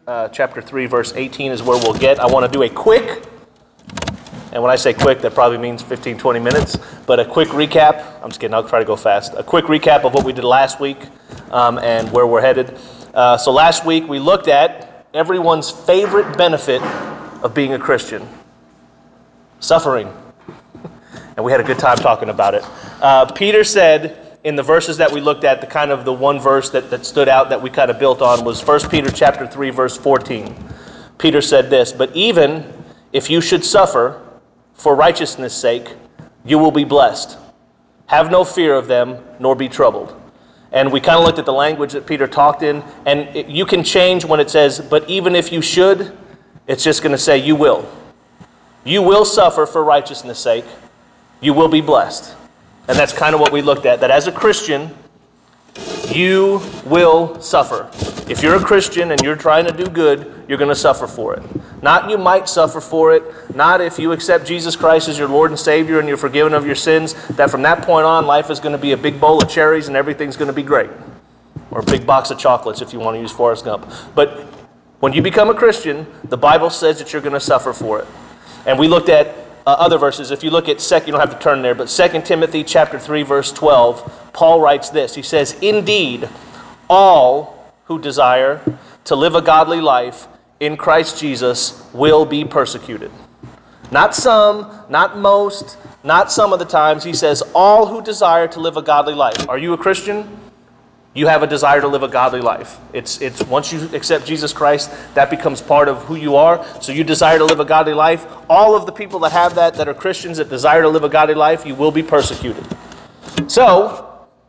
chapter 3, verse 18 is where we'll get. I want to do a quick, and when I say quick, that probably means 15, 20 minutes, but a quick recap. I'm just kidding, I'll try to go fast. A quick recap of what we did last week and where we're headed. So last week we looked at everyone's favorite benefit of being a Christian: suffering. And we had a good time talking about it. Peter said in the verses that we looked at, the one verse that stood out that we kind of built on was 1 Peter chapter 3, verse 14. Peter said this, "But even if you should suffer for righteousness' sake, you will be blessed. Have no fear of them, nor be troubled." And we kind of looked at the language that Peter talked in, and you can change when it says, "But even if you should," it's just going to say, "You will. You will suffer for righteousness' sake. You will be blessed." And that's kind of what we looked at, that as a Christian, you will suffer. If you're a Christian and you're trying to do good, you're going to suffer for it. Not you might suffer for it, not if you accept Jesus Christ as your Lord and Savior and you're forgiven of your sins, that from that point on, life is going to be a big bowl of cherries and everything's going to be great. Or a big box of chocolates if you want to use Forrest Gump. But when you become a Christian, the Bible says that you're going to suffer for it. And we looked at other verses. If you look at, you don't have to turn there, but 2 Timothy chapter 3, verse 12, Paul writes this. He says, "Indeed, all who desire to live a godly life in Christ Jesus will be persecuted." Not some, not most, not some of the times. He says, all who desire to live a godly life. Are you a Christian? You have a desire to live a godly life. It's once you accept Jesus Christ, that becomes part of who you are. So you desire to live a godly life. All of the people that have that are Christians, that desire to live a godly life, you will be persecuted. So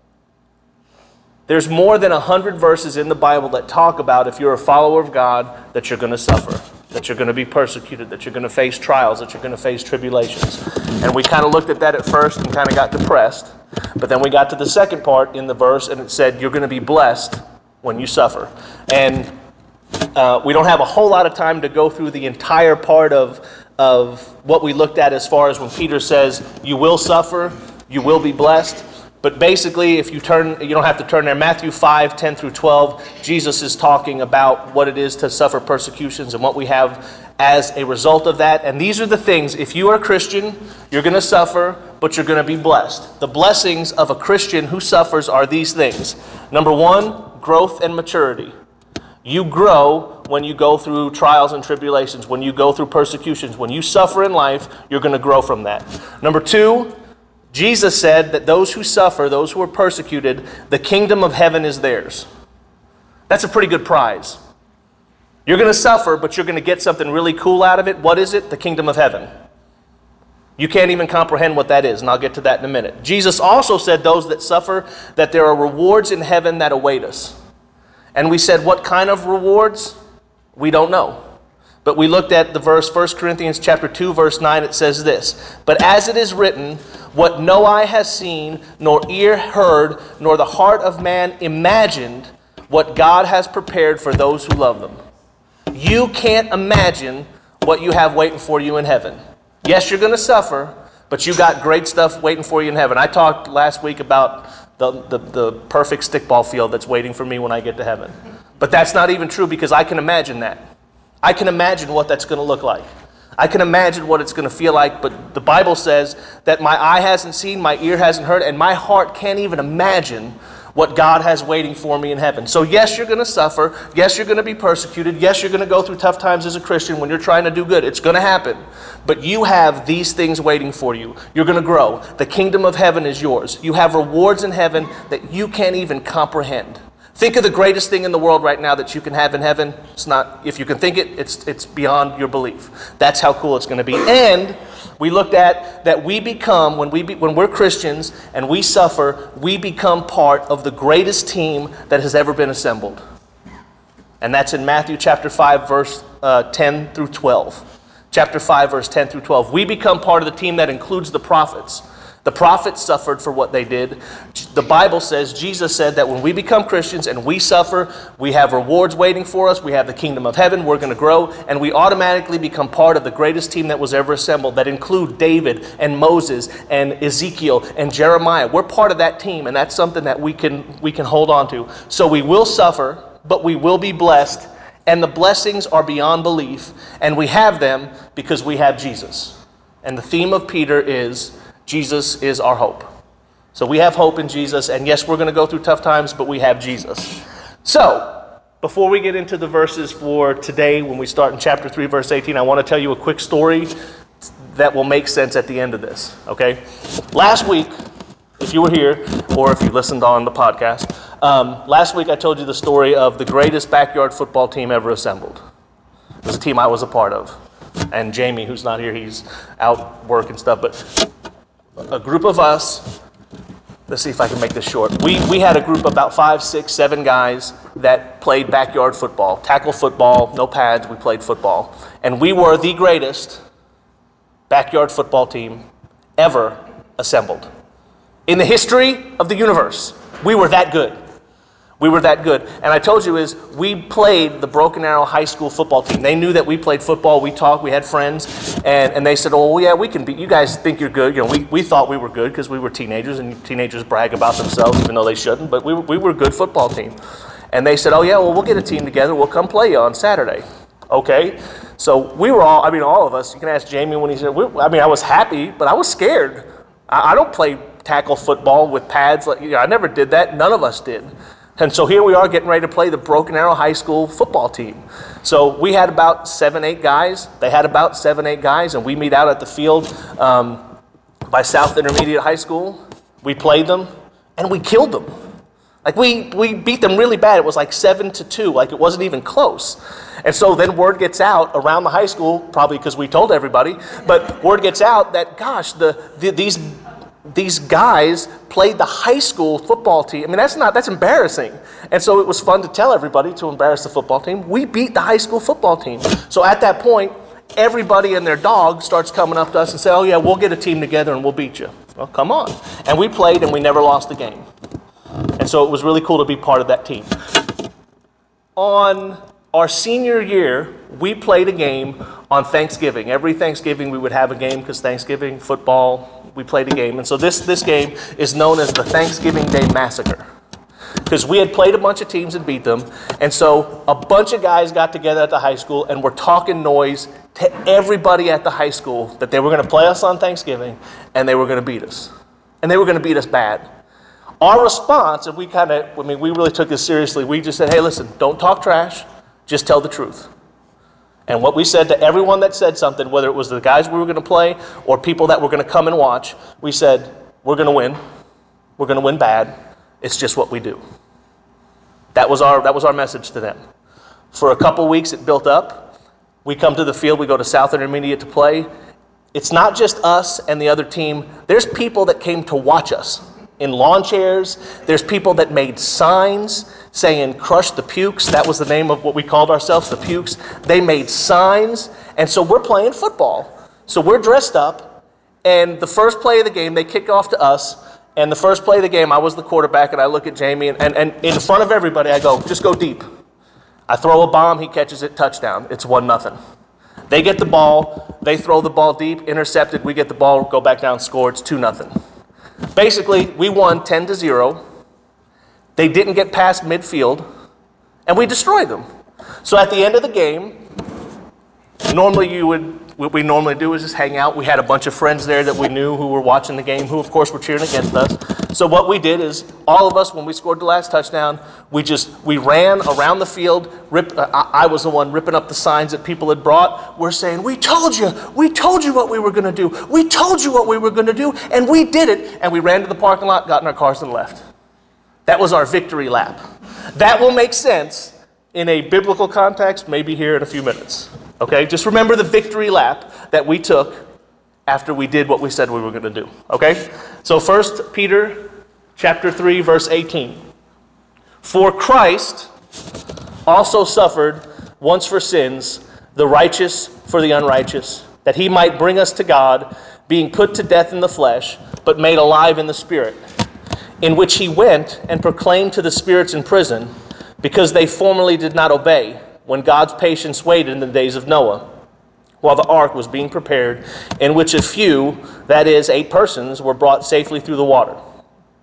there's more than 100 verses in the Bible that talk about, if you're a follower of God, that you're going to suffer, that you're going to be persecuted, that you're going to face trials, that you're going to face tribulations. And we kind of looked at that at first and kind of got depressed. But then we got to the second part in the verse, and it said, you're going to be blessed when you suffer. And we don't have a whole lot of time to go through the entire part of what we looked at as far as when Peter says, you will suffer, you will be blessed. But basically, if you turn, you don't have to turn there, Matthew 5, 10 through 12, Jesus is talking about what it is to suffer persecutions and what we have as a result of that. And these are the things, if you are a Christian, you're going to suffer, but you're going to be blessed. The blessings of a Christian who suffers are these things. Number one, growth and maturity. You grow when you go through trials and tribulations, when you go through persecutions. When you suffer in life, you're going to grow from that. Number two, Jesus said that those who suffer, those who are persecuted, the kingdom of heaven is theirs. That's a pretty good prize. You're going to suffer, but you're going to get something really cool out of it. What is it? The kingdom of heaven. You can't even comprehend what that is, and I'll get to that in a minute. Jesus also said those that suffer, that there are rewards in heaven that await us. And we said, what kind of rewards? We don't know. But we looked at the verse, 1 Corinthians chapter 2, verse 9, it says this, "But as it is written, what no eye has seen, nor ear heard, nor the heart of man imagined, what God has prepared for those who love them." You can't imagine what you have waiting for you in heaven. Yes, you're going to suffer, but you got great stuff waiting for you in heaven. I talked last week about the perfect stickball field that's waiting for me when I get to heaven. But that's not even true, because I can imagine that. I can imagine what that's going to look like. I can imagine what it's going to feel like, but the Bible says that my eye hasn't seen, my ear hasn't heard, and my heart can't even imagine what God has waiting for me in heaven. So yes, you're going to suffer. Yes, you're going to be persecuted. Yes, you're going to go through tough times as a Christian when you're trying to do good. It's going to happen. But you have these things waiting for you. You're going to grow. The kingdom of heaven is yours. You have rewards in heaven that you can't even comprehend. Think of the greatest thing in the world right now that you can have in heaven. It's not, if you can think it, it's beyond your belief. That's how cool it's going to be. And we looked at that we become, when we're Christians and we suffer, we become part of the greatest team that has ever been assembled. And that's in Matthew chapter 5, verse 10 through 12. Chapter 5, verse 10 through 12. We become part of the team that includes the prophets. The prophets suffered for what they did. The Bible says, Jesus said that when we become Christians and we suffer, we have rewards waiting for us. We have the kingdom of heaven. We're going to grow. And we automatically become part of the greatest team that was ever assembled, that include David and Moses and Ezekiel and Jeremiah. We're part of that team, and that's something that we can hold on to. So we will suffer, but we will be blessed. and the blessings are beyond belief, and we have them because we have Jesus. And the theme of Peter is, Jesus is our hope. So we have hope in Jesus, and yes, we're going to go through tough times, but we have Jesus. So, before we get into the verses for today, when we start in chapter 3, verse 18, I want to tell you a quick story that will make sense at the end of this, okay? Last week, if you were here, or if you listened on the podcast, last week I told you the story of the greatest backyard football team ever assembled. It was a team I was a part of. And Jamie, who's not here, he's out working stuff, but a group of us, let's see if I can make this short. We had a group of about 5, 6, 7 guys that played backyard football, tackle football, no pads, we played football. And we were the greatest backyard football team ever assembled. In the history of the universe, we were that good. We were that good. And I told you is we played the Broken Arrow High School football team. They knew that we played football. We talked. We had friends. And they said, oh, yeah, we can beat you guys think you're good. You know, we thought we were good because we were teenagers, and teenagers brag about themselves even though they shouldn't. But we were a good football team. And they said, oh, yeah, well, we'll get a team together. We'll come play you on Saturday. Okay. So we were all of us. You can ask Jamie when he said, I was happy, but I was scared. I don't play tackle football with pads. I never did that. None of us did. And so here we are getting ready to play the Broken Arrow High School football team. So we had about 7, 8 guys. They had about 7, 8 guys, and we meet out at the field by South Intermediate High School. We played them, and we killed them. Like we beat them really bad. It was like 7-2. Like it wasn't even close. And so then word gets out around the high school, probably because we told everybody, but word gets out that, gosh, these guys played the high school football team. I mean, that's embarrassing. And so it was fun to tell everybody to embarrass the football team. We beat the high school football team. So at that point, everybody and their dog starts coming up to us and say, oh yeah, we'll get a team together and we'll beat you. Well, come on. And we played and we never lost the game. And so it was really cool to be part of that team. On our senior year, we played a game on Thanksgiving. Every Thanksgiving we would have a game because Thanksgiving, football, we played a game. And so this game is known as the Thanksgiving Day Massacre because we had played a bunch of teams and beat them. And so a bunch of guys got together at the high school and were talking noise to everybody at the high school that they were going to play us on Thanksgiving and they were going to beat us. And they were going to beat us bad. Our response, and we really took this seriously, we just said, hey, listen, don't talk trash, just tell the truth. And what we said to everyone that said something, whether it was the guys we were going to play or people that were going to come and watch, we said, we're going to win. We're going to win bad. It's just what we do. That was our message to them. For a couple weeks, it built up. We come to the field. We go to South Intermediate to play. It's not just us and the other team. There's people that came to watch us in lawn chairs. There's people that made signs saying, crush the Pukes. That was the name of what we called ourselves, the Pukes. They made signs. And so we're playing football. So we're dressed up. And the first play of the game, they kick off to us. And the first play of the game, I was the quarterback. And I look at Jamie. And in front of everybody, I go, just go deep. I throw a bomb. He catches it. Touchdown. It's 1-0. They get the ball. They throw the ball deep. Intercepted. We get the ball. Go back down. Score. It's 2-0. Basically, we won 10-0. They didn't get past midfield, and we destroyed them. So at the end of the game, what we normally do is just hang out. We had a bunch of friends there that we knew who were watching the game, who of course were cheering against us. So what we did is, all of us, when we scored the last touchdown, we ran around the field. I was the one ripping up the signs that people had brought. We're saying, we told you what we were going to do. We told you what we were going to do, and we did it. And we ran to the parking lot, got in our cars, and left. That was our victory lap. That will make sense in a biblical context, maybe here in a few minutes. Okay, just remember the victory lap that we took after we did what we said we were going to do. Okay, so 1 Peter chapter 3, verse 18. For Christ also suffered once for sins, the righteous for the unrighteous, that he might bring us to God, being put to death in the flesh, but made alive in the spirit, in which he went and proclaimed to the spirits in prison, because they formerly did not obey, when God's patience waited in the days of Noah, while the ark was being prepared, in which a few, that is, 8 persons, were brought safely through the water.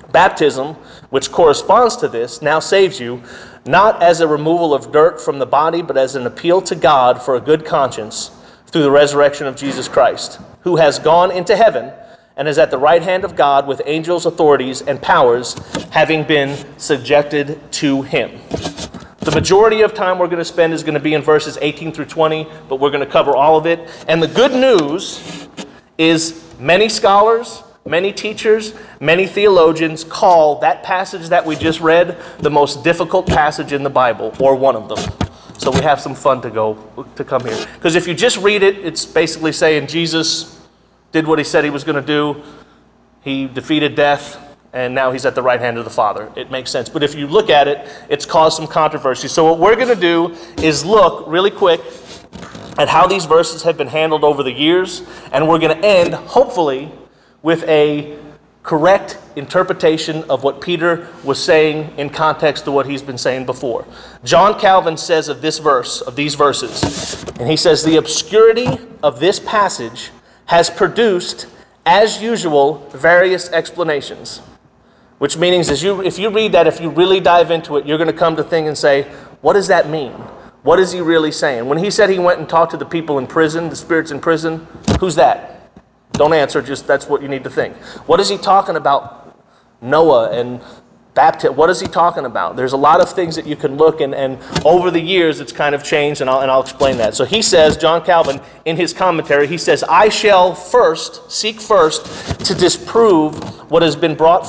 Baptism, which corresponds to this, now saves you, not as a removal of dirt from the body, but as an appeal to God for a good conscience through the resurrection of Jesus Christ, who has gone into heaven and is at the right hand of God with angels, authorities, and powers, having been subjected to him. The majority of time we're going to spend is going to be in verses 18 through 20, but we're going to cover all of it. And the good news is many scholars, many teachers, many theologians call that passage that we just read the most difficult passage in the Bible, or one of them. So we have some fun to come here. Because if you just read it, it's basically saying Jesus did what he said he was going to do. He defeated death, and now he's at the right hand of the Father. It makes sense. But if you look at it, it's caused some controversy. So what we're going to do is look really quick at how these verses have been handled over the years, and we're going to end, hopefully, with a correct interpretation of what Peter was saying in context to what he's been saying before. John Calvin says of this verse, of these verses, and he says, the obscurity of this passage has produced, as usual, various explanations. Which means if you read that, if you really dive into it, you're going to come to think and say, what does that mean? What is he really saying? When he said he went and talked to the people in prison, the spirits in prison, who's that? Don't answer, just that's what you need to think. What is he talking about? Noah and baptism. What is he talking about? There's a lot of things that you can look, and over the years it's kind of changed, and I'll explain that. So he says, John Calvin, in his commentary, he says, I shall seek first to disprove what has been brought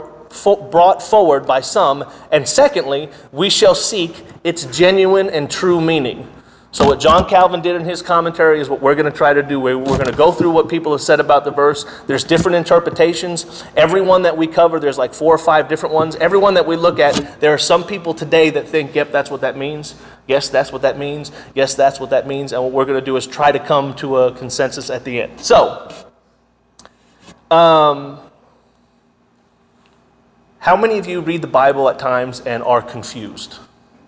forward by some, and secondly, we shall seek its genuine and true meaning. So what John Calvin did in his commentary is what we're going to try to do. We're going to go through what people have said about the verse. There's different interpretations. Every one that we cover, there's like 4 or 5 different ones. Every one that we look at, there are some people today that think, yep, that's what that means. Yes, that's what that means. Yes, that's what that means. And what we're going to do is try to come to a consensus at the end. So, how many of you read the Bible at times and are confused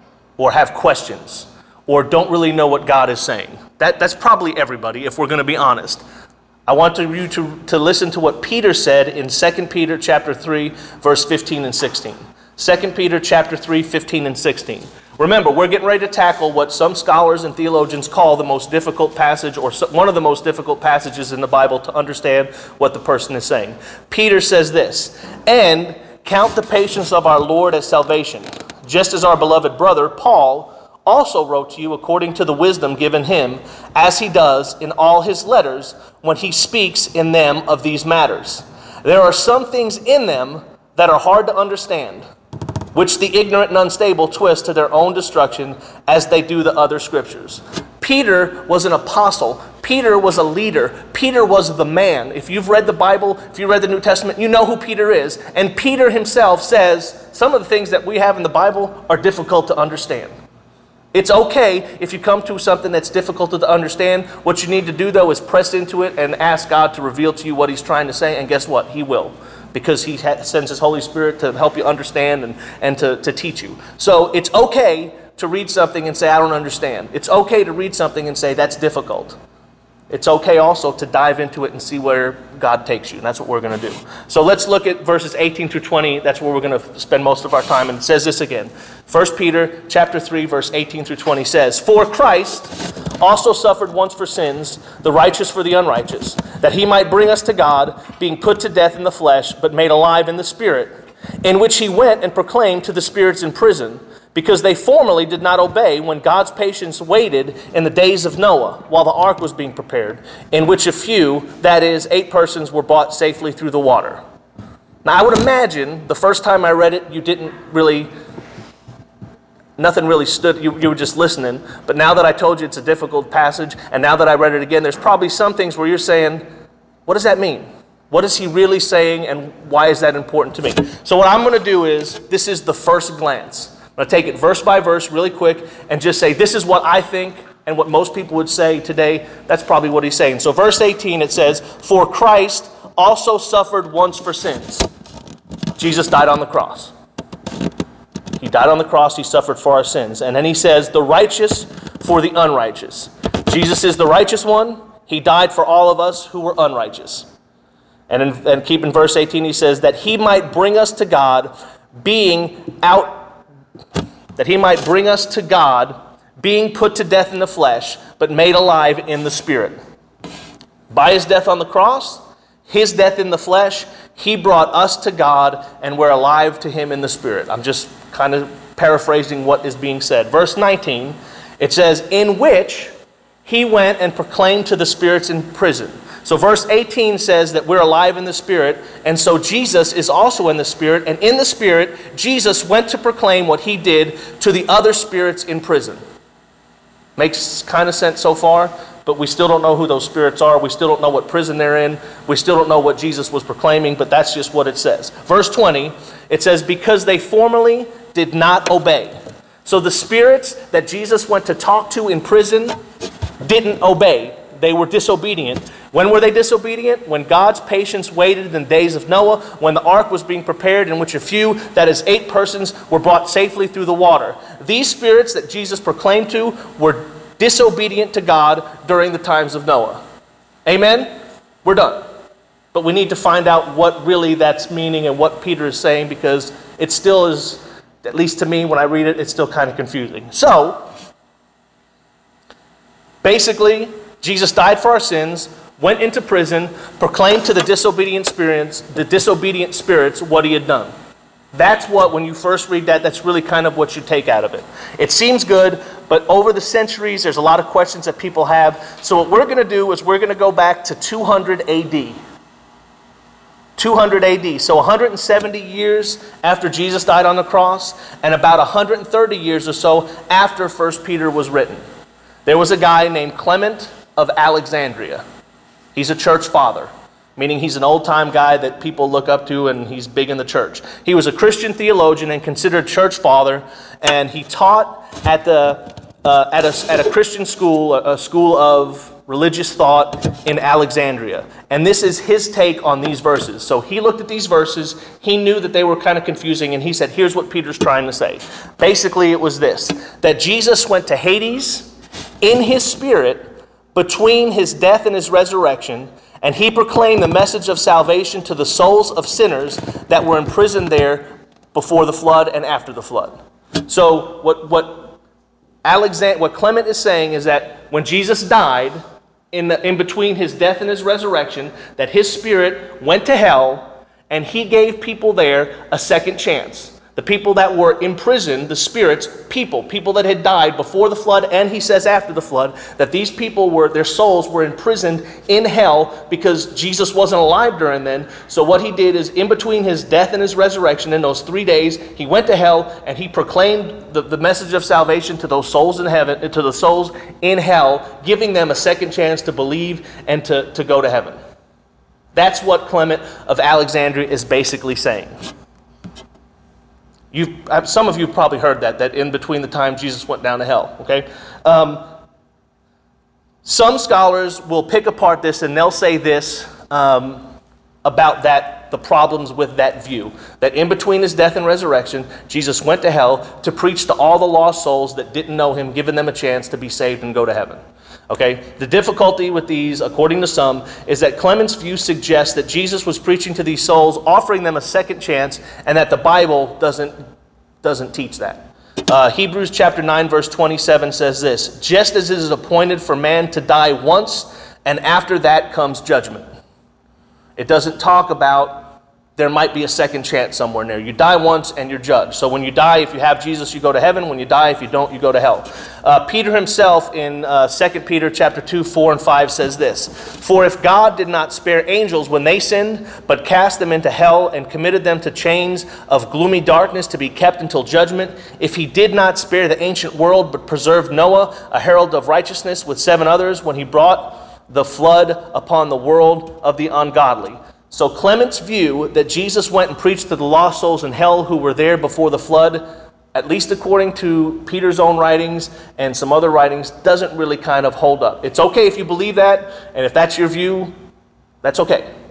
or have questions or don't really know what God is saying? That's probably everybody, if we're going to be honest. I want you to listen to what Peter said in 2 Peter chapter 3, verse 15 and 16. 2 Peter chapter 3, 15 and 16. Remember, we're getting ready to tackle what some scholars and theologians call the most difficult passage, or one of the most difficult passages in the Bible to understand what the person is saying. Peter says this, and count the patience of our Lord as salvation, just as our beloved brother Paul also wrote to you according to the wisdom given him, as he does in all his letters when he speaks in them of these matters. There are some things in them that are hard to understand, which the ignorant and unstable twist to their own destruction, as they do the other scriptures. Peter was an apostle. Peter was a leader. Peter was the man. If you've read the Bible, if you read the New Testament, you know who Peter is. And Peter himself says some of the things that we have in the Bible are difficult to understand. It's okay if you come to something that's difficult to understand. What you need to do, though, is press into it and ask God to reveal to you what he's trying to say. And guess what? He will. Because he sends his Holy Spirit to help you understand and to teach you. So it's okay to read something and say, I don't understand. It's okay to read something and say, that's difficult. It's okay also to dive into it and see where God takes you. And that's what we're going to do. So let's look at verses 18 through 20. That's where we're going to spend most of our time. And it says this again. 1 Peter chapter 3, verse 18 through 20 says, for Christ also suffered once for sins, the righteous for the unrighteous, that he might bring us to God, being put to death in the flesh, but made alive in the spirit, in which he went and proclaimed to the spirits in prison, because they formerly did not obey when God's patience waited in the days of Noah, while the ark was being prepared, in which a few, that is, 8 persons, were brought safely through the water. Now, I would imagine the first time I read it, nothing really stood, you were just listening. But now that I told you it's a difficult passage, and now that I read it again, there's probably some things where you're saying, what does that mean? What is he really saying, and why is that important to me? So what I'm going to do is, this is the first glance. I'm going to take it verse by verse really quick and just say, this is what I think and what most people would say today. That's probably what he's saying. So verse 18, it says, for Christ also suffered once for sins. Jesus died on the cross. He died on the cross. He suffered for our sins. And then he says, the righteous for the unrighteous. Jesus is the righteous one. He died for all of us who were unrighteous. And keep in verse 18, he says, that he might bring us to God, being put to death in the flesh, but made alive in the Spirit. By his death on the cross, his death in the flesh, he brought us to God, and we're alive to him in the Spirit. I'm just kind of paraphrasing what is being said. Verse 19, it says, in which he went and proclaimed to the spirits in prison. So verse 18 says that we're alive in the Spirit, and so Jesus is also in the Spirit, and in the Spirit, Jesus went to proclaim what he did to the other spirits in prison. Makes kind of sense so far, but we still don't know who those spirits are. We still don't know what prison they're in. We still don't know what Jesus was proclaiming, but that's just what it says. Verse 20, it says, because they formerly did not obey. So the spirits that Jesus went to talk to in prison didn't obey. They were disobedient. When were they disobedient? When God's patience waited in the days of Noah, when the ark was being prepared, in which a few, that is 8 persons, were brought safely through the water. These spirits that Jesus proclaimed to were disobedient to God during the times of Noah. Amen? We're done. But we need to find out what really that's meaning and what Peter is saying, because it still is, at least to me when I read it, it's still kind of confusing. So, basically, Jesus died for our sins, went into prison, proclaimed to the disobedient spirits what he had done. That's what, when you first read that, that's really kind of what you take out of it. It seems good, but over the centuries, there's a lot of questions that people have. So what we're going to do is we're going to go back to 200 AD. 200 AD. So 170 years after Jesus died on the cross, and about 130 years or so after 1 Peter was written. There was a guy named Clement of Alexandria. He's a church father, meaning he's an old-time guy that people look up to, and he's big in the church. He was a Christian theologian and considered church father, and he taught at a Christian school, a school of religious thought in Alexandria. And this is his take on these verses. So he looked at these verses, he knew that they were kind of confusing, and he said, here's what Peter's trying to say. Basically, it was this, that Jesus went to Hades in his spirit between his death and his resurrection, and he proclaimed the message of salvation to the souls of sinners that were imprisoned there before the flood and after the flood. So what Clement is saying is that when Jesus died, in between his death and his resurrection, that his spirit went to hell, and he gave people there a second chance. The people that were imprisoned, the spirits, people that had died before the flood, and he says after the flood, that these people their souls were imprisoned in hell because Jesus wasn't alive during then. So what he did is, in between his death and his resurrection, in those 3 days, he went to hell and he proclaimed the message of salvation to those souls in heaven, to the souls in hell, giving them a second chance to believe and to go to heaven. That's what Clement of Alexandria is basically saying. Some of you have probably heard that in between the time Jesus went down to hell, okay? Some scholars will pick apart this and they'll say this about the problems with that view. That in between his death and resurrection, Jesus went to hell to preach to all the lost souls that didn't know him, giving them a chance to be saved and go to heaven. Okay, the difficulty with these, according to some, is that Clement's view suggests that Jesus was preaching to these souls, offering them a second chance, and that the Bible doesn't teach that. Hebrews chapter 9, verse 27 says this, just as it is appointed for man to die once, and after that comes judgment. It doesn't talk about there might be a second chance somewhere in there. You die once and you're judged. So when you die, if you have Jesus, you go to heaven. When you die, if you don't, you go to hell. Peter himself in 2 Peter chapter 2, 4 and 5 says this, for if God did not spare angels when they sinned, but cast them into hell and committed them to chains of gloomy darkness to be kept until judgment, if he did not spare the ancient world, but preserved Noah, a herald of righteousness, with 7 others, when he brought the flood upon the world of the ungodly. So Clement's view that Jesus went and preached to the lost souls in hell who were there before the flood, at least according to Peter's own writings and some other writings, doesn't really kind of hold up. It's okay if you believe that, and if that's your view, that's okay.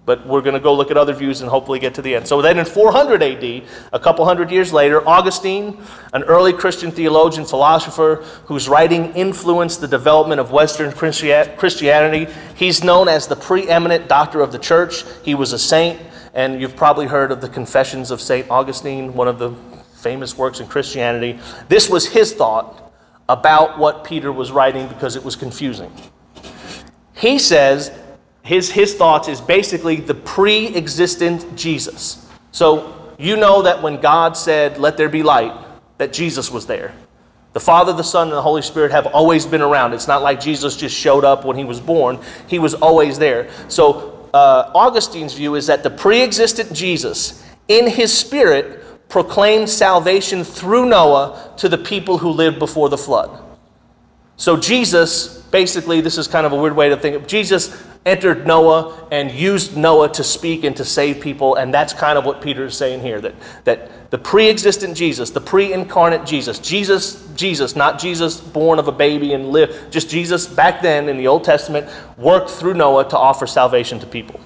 But we're going to go look at other views and hopefully get to the end. So then in 400 AD, a couple hundred years later, Augustine, an early Christian theologian, philosopher, whose writing influenced the development of Western Christianity, he's known as the preeminent doctor of the church. He was a saint, and you've probably heard of the Confessions of St. Augustine, one of the famous works in Christianity. This was his thought about what Peter was writing because it was confusing. He says his thoughts is basically the pre-existent Jesus. So you know that when God said, "Let there be light," that Jesus was there. The Father, the Son, and the Holy Spirit have always been around. It's not like Jesus just showed up when he was born. He was always there. So Augustine's view is that the pre-existent Jesus, in his spirit, proclaimed salvation through Noah to the people who lived before the flood. So Jesus, basically, this is kind of a weird way to think of Jesus, entered Noah and used Noah to speak and to save people, and that's kind of what Peter is saying here, that the pre-existent Jesus, the pre-incarnate Jesus, not Jesus born of a baby and lived, just Jesus back then in the Old Testament, worked through Noah to offer salvation to people.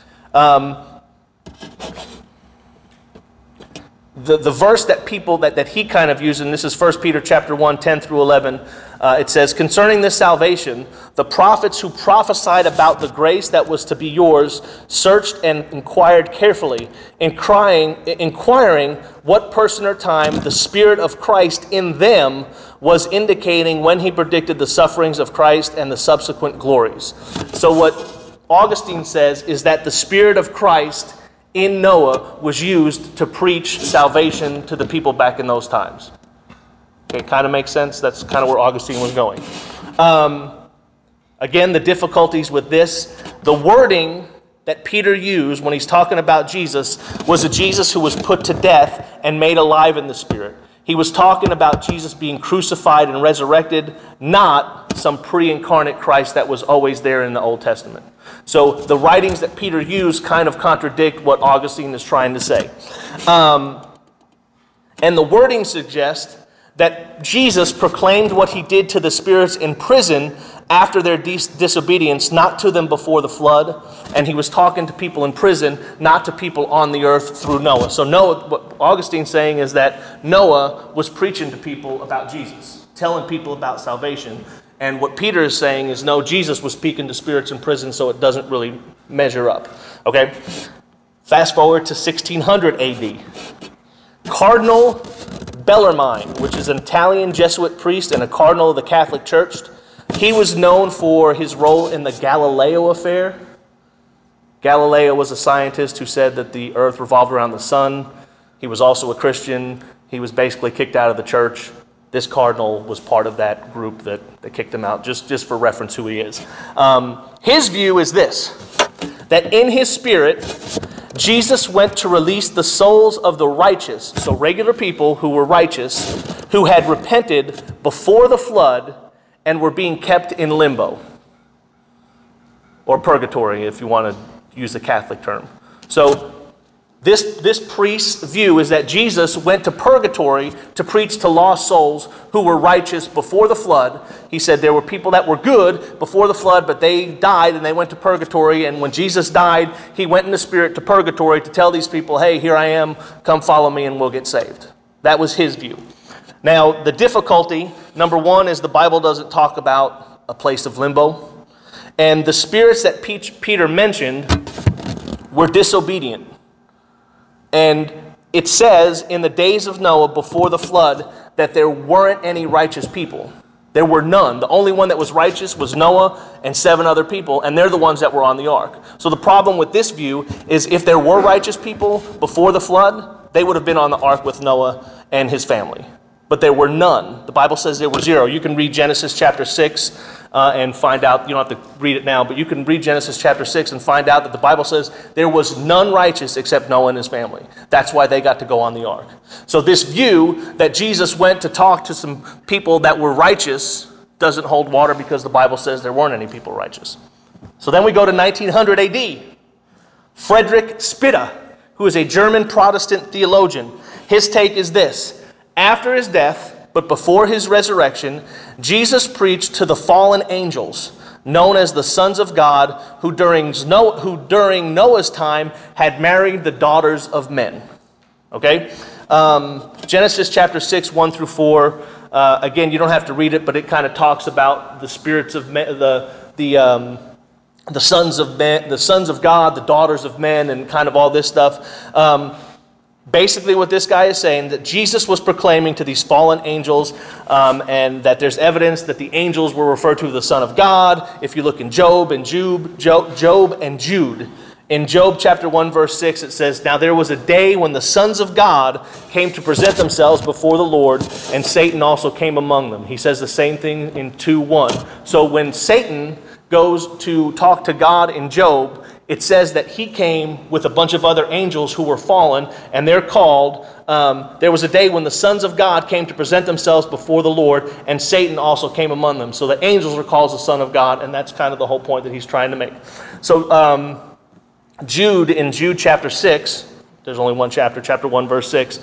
The verse that he kind of used, and this is 1 Peter chapter 1, 10 through 11, it says, "Concerning this salvation, the prophets who prophesied about the grace that was to be yours searched and inquired carefully, inquiring what person or time the Spirit of Christ in them was indicating when he predicted the sufferings of Christ and the subsequent glories." So what Augustine says is that the Spirit of Christ in Noah was used to preach salvation to the people back in those times. Okay, kind of makes sense. That's kind of where Augustine was going. Again, the difficulties with this, the wording that Peter used when he's talking about Jesus was a Jesus who was put to death and made alive in the Spirit. He was talking about Jesus being crucified and resurrected, not some pre-incarnate Christ that was always there in the Old Testament. So the writings that Peter used kind of contradict what Augustine is trying to say. And the wording suggests that Jesus proclaimed what he did to the spirits in prison after their disobedience, not to them before the flood. And he was talking to people in prison, not to people on the earth through Noah. So Noah, what Augustine's saying is that Noah was preaching to people about Jesus, telling people about salvation. And what Peter is saying is, no, Jesus was speaking to spirits in prison, so it doesn't really measure up. Okay? Fast forward to 1600 AD. Cardinal Bellarmine, which is an Italian Jesuit priest and a cardinal of the Catholic Church, he was known for his role in the Galileo affair. Galileo was a scientist who said that the earth revolved around the sun. He was also a Christian. He was basically kicked out of the church. This cardinal was part of that group that kicked him out, just for reference who he is. His view is this, that in his spirit, Jesus went to release the souls of the righteous, so regular people who were righteous, who had repented before the flood and were being kept in limbo, or purgatory if you want to use the Catholic term. So this priest's view is that Jesus went to purgatory to preach to lost souls who were righteous before the flood. He said there were people that were good before the flood, but they died and they went to purgatory. And when Jesus died, he went in the Spirit to purgatory to tell these people, hey, here I am, come follow me and we'll get saved. That was his view. Now, the difficulty, number one, is the Bible doesn't talk about a place of limbo. And the spirits that Peter mentioned were disobedient. And it says in the days of Noah before the flood that there weren't any righteous people. There were none. The only one that was righteous was Noah and 7 other people, and they're the ones that were on the ark. So the problem with this view is if there were righteous people before the flood, they would have been on the ark with Noah and his family. But there were none. The Bible says there were 0. You can read Genesis chapter 6 and find out. You don't have to read it now, but you can read Genesis chapter 6 and find out that the Bible says there was none righteous except Noah and his family. That's why they got to go on the ark. So this view that Jesus went to talk to some people that were righteous doesn't hold water because the Bible says there weren't any people righteous. So then we go to 1900 AD. Friedrich Spitta, who is a German Protestant theologian, his take is this. After his death, but before his resurrection, Jesus preached to the fallen angels, known as the sons of God, who during Noah's time had married the daughters of men. Okay? Genesis chapter 6, 1 through 4. Again, you don't have to read it, but it kind of talks about the spirits of men, the sons of men, the sons of God, the daughters of men, and kind of all this stuff. Basically what this guy is saying, that Jesus was proclaiming to these fallen angels, and that there's evidence that the angels were referred to as the Son of God. If you look in Job and Jude, in Job chapter 1 verse 6, it says, "Now there was a day when the sons of God came to present themselves before the Lord, and Satan also came among them." He says the same thing in 2:1. So when Satan goes to talk to God in Job, it says that he came with a bunch of other angels who were fallen, and they're called, there was a day when the sons of God came to present themselves before the Lord, and Satan also came among them. So the angels are called the Son of God, and that's kind of the whole point that he's trying to make. So Jude, in Jude chapter 6, there's only one chapter, chapter 1 verse 6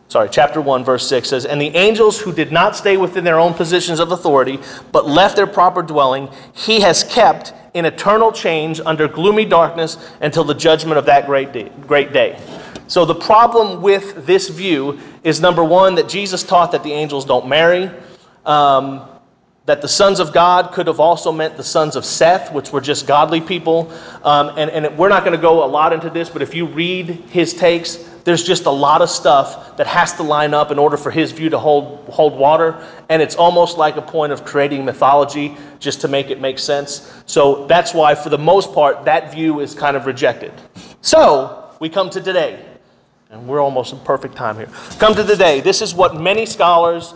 says, "And the angels who did not stay within their own positions of authority, but left their proper dwelling, he has kept in eternal chains under gloomy darkness until the judgment of that great day. So the problem with this view is, number one, that Jesus taught that the angels don't marry, that the sons of God could have also meant the sons of Seth, which were just godly people. And we're not going to go a lot into this, but if you read his takes, there's just a lot of stuff that has to line up in order for his view to hold water. And it's almost like a point of creating mythology just to make it make sense. So that's why, for the most part, that view is kind of rejected. So we come to today. And we're almost in perfect time here. Come to today. This is what many scholars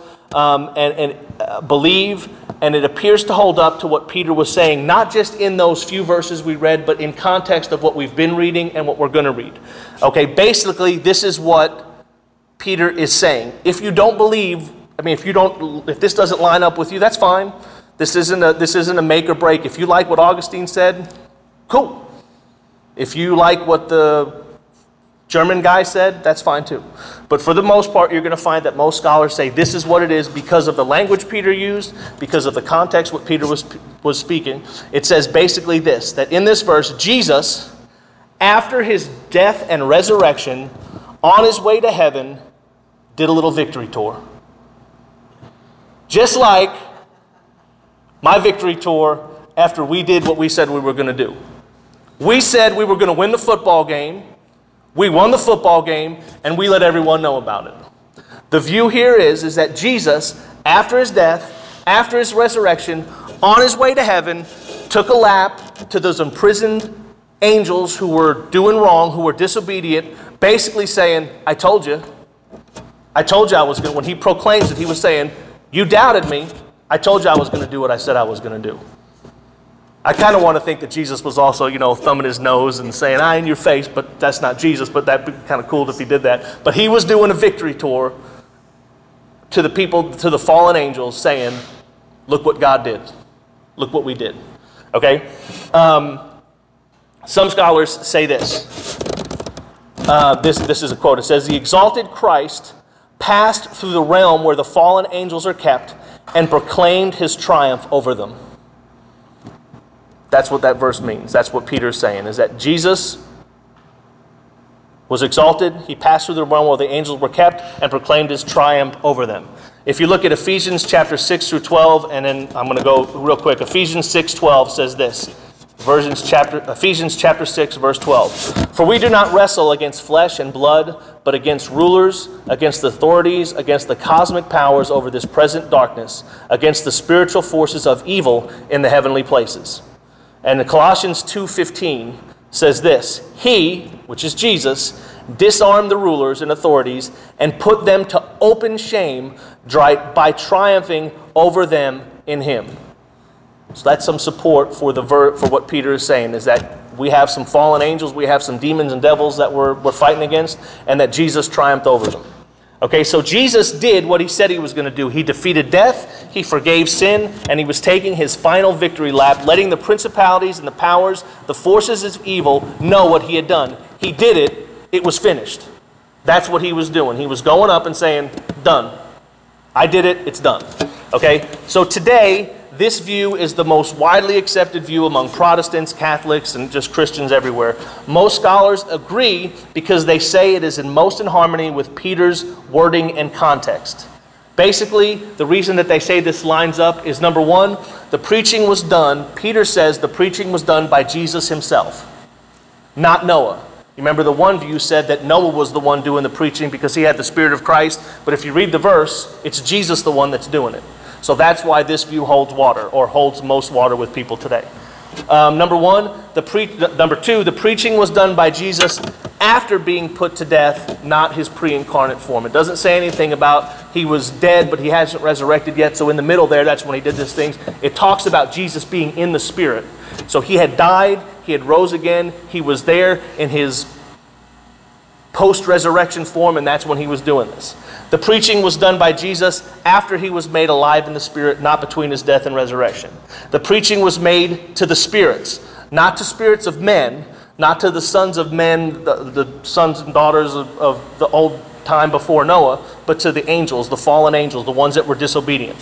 believe, and it appears to hold up to what Peter was saying, not just in those few verses we read, but in context of what we've been reading and what we're going to read. Okay, basically, this is what Peter is saying. If you don't believe, if this doesn't line up with you, that's fine. This isn't a make or break. If you like what Augustine said, cool. If you like what the German guy said, that's fine too. But for the most part, you're going to find that most scholars say this is what it is because of the language Peter used, because of the context what Peter was speaking. It says basically this, that in this verse, Jesus, after his death and resurrection, on his way to heaven, did a little victory tour. Just like my victory tour after we did what we said we were going to do. We said we were going to win the football game. We won the football game, and we let everyone know about it. The view here is that Jesus, after his death, after his resurrection, on his way to heaven, took a lap to those imprisoned angels who were doing wrong, who were disobedient, basically saying, I told you I was going to. When he proclaims it, he was saying, you doubted me. I told you I was going to do what I said I was going to do. I kind of want to think that Jesus was also, thumbing his nose and saying, in your face, but that's not Jesus, but that'd be kind of cool if he did that. But he was doing a victory tour to the people, to the fallen angels, saying, look what God did. Look what we did. Okay? Some scholars say this. This is a quote. It says, the exalted Christ passed through the realm where the fallen angels are kept and proclaimed his triumph over them. That's what that verse means. That's what Peter's saying, is that Jesus was exalted. He passed through the realm where the angels were kept and proclaimed his triumph over them. If you look at Ephesians chapter 6 through 12, and then I'm going to go real quick. Ephesians 6:12 says this. Ephesians chapter 6, verse 12. For we do not wrestle against flesh and blood, but against rulers, against the authorities, against the cosmic powers over this present darkness, against the spiritual forces of evil in the heavenly places. And the Colossians 2:15 says this, he, which is Jesus, disarmed the rulers and authorities and put them to open shame by triumphing over them in him. So that's some support for what Peter is saying, is that we have some fallen angels, we have some demons and devils that we're fighting against, and that Jesus triumphed over them. Okay, so Jesus did what he said he was going to do. He defeated death, he forgave sin, and he was taking his final victory lap, letting the principalities and the powers, the forces of evil, know what he had done. He did it. It was finished. That's what he was doing. He was going up and saying, done. I did it. It's done. Okay, so today, this view is the most widely accepted view among Protestants, Catholics, and just Christians everywhere. Most scholars agree because they say it is most in harmony with Peter's wording and context. Basically, the reason that they say this lines up is, number one, the preaching was done, Peter says the preaching was done by Jesus himself, not Noah. You remember the one view said that Noah was the one doing the preaching because he had the Spirit of Christ, but if you read the verse, it's Jesus the one that's doing it. So that's why this view holds water, or holds most water with people today. Number two, the preaching was done by Jesus after being put to death, not his pre-incarnate form. It doesn't say anything about he was dead, but he hasn't resurrected yet. So in the middle there, that's when he did these things. It talks about Jesus being in the Spirit. So he had died, he had rose again, he was there in his post-resurrection form, and that's when he was doing this. The preaching was done by Jesus after he was made alive in the Spirit, not between his death and resurrection. The preaching was made to the spirits, not to spirits of men, not to the sons of men, the sons and daughters of the old time before Noah, but to the angels, the fallen angels, the ones that were disobedient.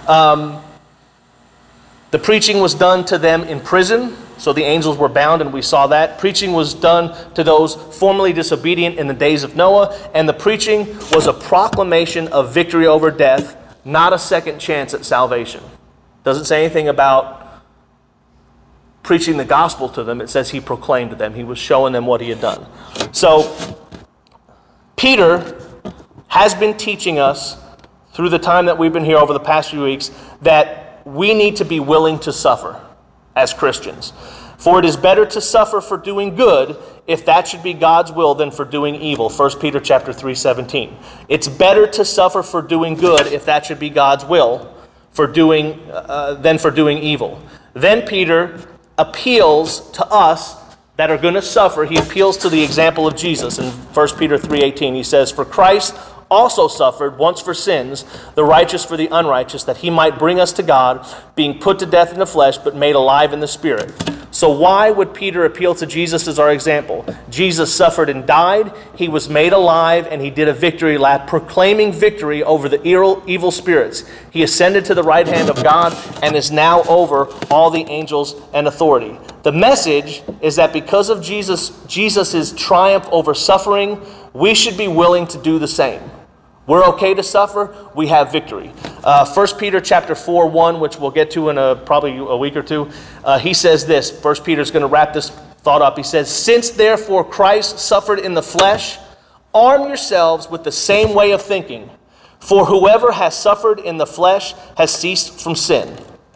The preaching was done to them in prison, so the angels were bound, and we saw that. Preaching was done to those formerly disobedient in the days of Noah, and the preaching was a proclamation of victory over death, not a second chance at salvation. Doesn't say anything about preaching the gospel to them. It says he proclaimed to them. He was showing them what he had done. So, Peter has been teaching us through the time that we've been here over the past few weeks that we need to be willing to suffer as Christians. For it is better to suffer for doing good, if that should be God's will, than for doing evil. 1 Peter chapter 3:17. It's better to suffer for doing good, if that should be God's will, than for doing evil. Then Peter appeals to us that are going to suffer. He appeals to the example of Jesus in 1 Peter 3:18. He says, "For Christ also suffered once for sins, the righteous for the unrighteous, that he might bring us to God, being put to death in the flesh, but made alive in the Spirit." So why would Peter appeal to Jesus as our example? Jesus suffered and died, he was made alive, and he did a victory lap, proclaiming victory over the evil spirits. He ascended to the right hand of God and is now over all the angels and authority. The message is that because of Jesus' triumph over suffering, we should be willing to do the same. We're okay to suffer. We have victory. 1 Peter chapter 4:1, which we'll get to in probably a week or two, he says this. 1 Peter's going to wrap this thought up. He says, "Since therefore Christ suffered in the flesh, arm yourselves with the same way of thinking. For whoever has suffered in the flesh has ceased from sin."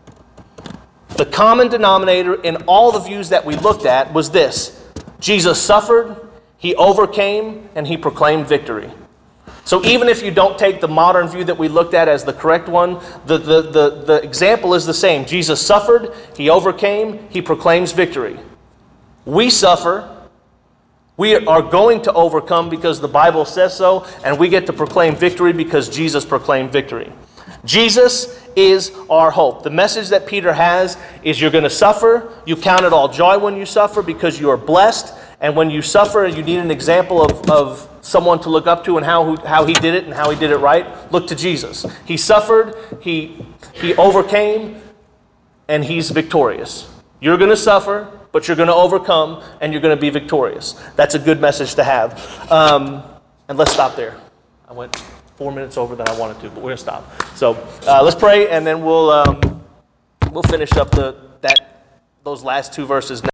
The common denominator in all the views that we looked at was this: Jesus suffered, he overcame, and he proclaimed victory. So even if you don't take the modern view that we looked at as the correct one, the example is the same. Jesus suffered, he overcame, he proclaims victory. We suffer, we are going to overcome because the Bible says so, and we get to proclaim victory because Jesus proclaimed victory. Jesus is our hope. The message that Peter has is you're going to suffer. You count it all joy when you suffer because you are blessed. And when you suffer, you need an example of someone to look up to and how he did it and how he did it right. Look to Jesus. He suffered, he overcame, and he's victorious. You're going to suffer, but you're going to overcome, and you're going to be victorious. That's a good message to have. And let's stop there. I went 4 minutes over than I wanted to, but we're going to stop. So let's pray, and then we'll finish up those last two verses.